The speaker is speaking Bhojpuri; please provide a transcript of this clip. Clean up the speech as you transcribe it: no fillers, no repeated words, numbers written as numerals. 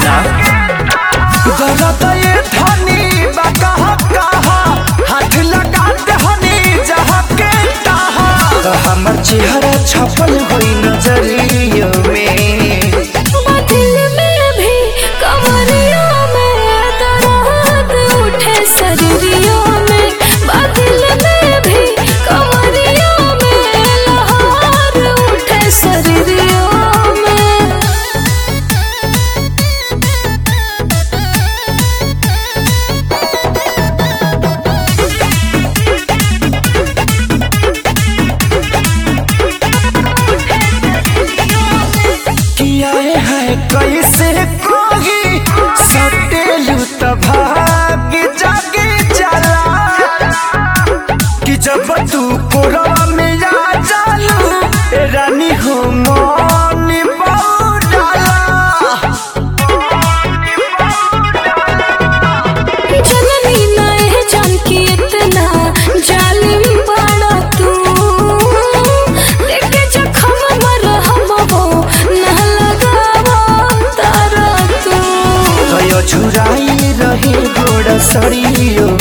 सुना गलत ये धनी बा कहा कहा हाथ लगा दे हनी जहाँ के तहा तो हमर चेहरा छपल हुई नजरियों में दिल में भी कमरियों में दर्द उठे शरीरियों में दिल में भी कमरियों में लहर उठे शरीरियों में। किया है कैसे कोई सटेलू तभाग जागे चला कि जब तू कोरवा में आ जालू ए रानी हो मन बौडाला जननी नए जान की इतना जालिम बड़ा तू देखे जखम मर हम हो न लगावा तारा तू गयो छुराई रही गोड़ सड़ियों